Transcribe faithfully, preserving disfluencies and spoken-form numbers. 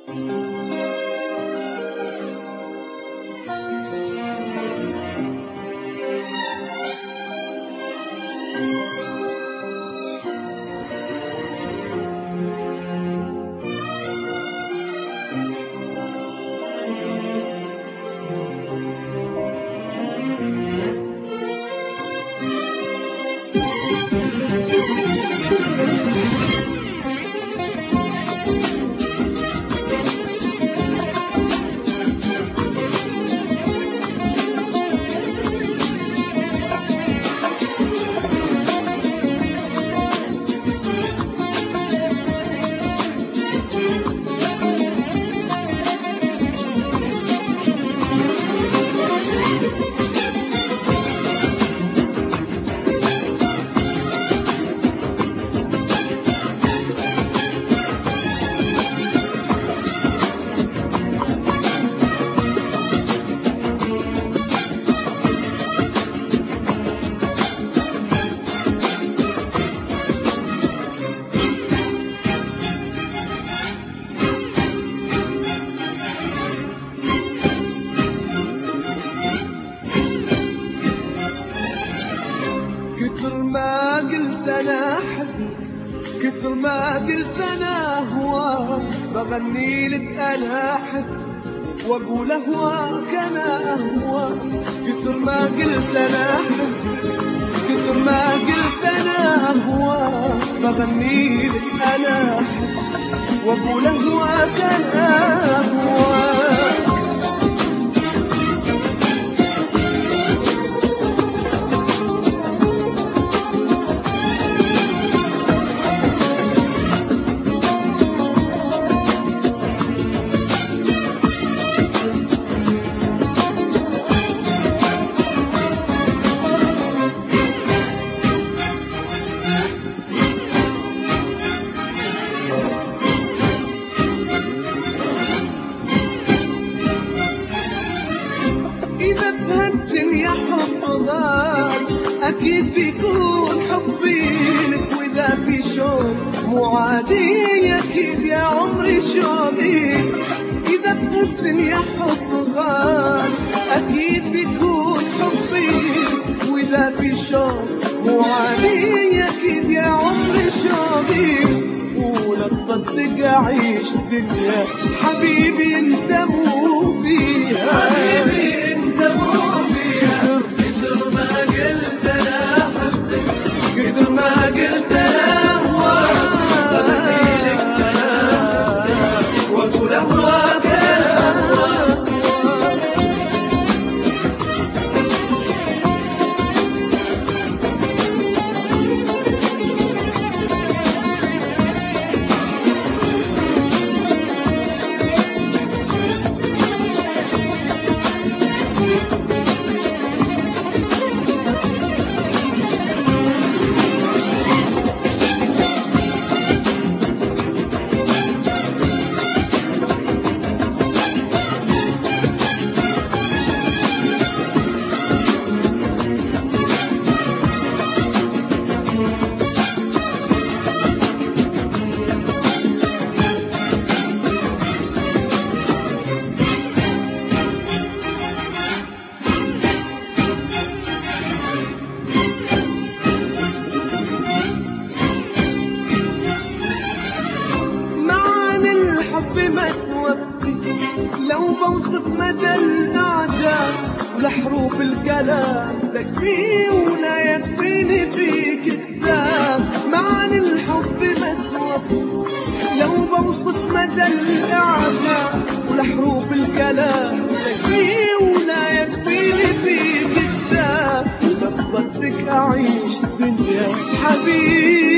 كتر ما قلت انا حزن، كتر ما قلت انا هواك، بغني لك انا حزن واقول اهواك انا اهواك. كتر ما قلت انا حزن، كتر ما قلت انا هواك، بغني لك انا حزن واقول اهواك انا اهواك. إذا فهمتني يا حب غال أكيد بيكون حبي لك، وإذا في شوق مو عادي أكيد يا عمري شوقي. إذا فهمتني يا حب غال أكيد بيكون حبي لك، وإذا في شوق مو عادي أكيد يا عمري شوقي. ولا تصدق أعيش الدنيا حبيبي أنت مو فيها، حبيبي أنت مو فيها. كتر ما قلت أنا حبك، كتر ما قلت أنا هواك، بغني لك أنا حبك وأقول أهواك أنا أهواك. ما توفي لو بوصف مدى الإعجاب، ولحروف الكلام تكفي ولا يكفيني فيك كتاب. معاني الحب ما توفي لو بوصف مدى الإعجاب، ولحروف الكلام تكفي ولا يكفيني فيك كتاب. لا تصدق أعيش الدنيا حبيبي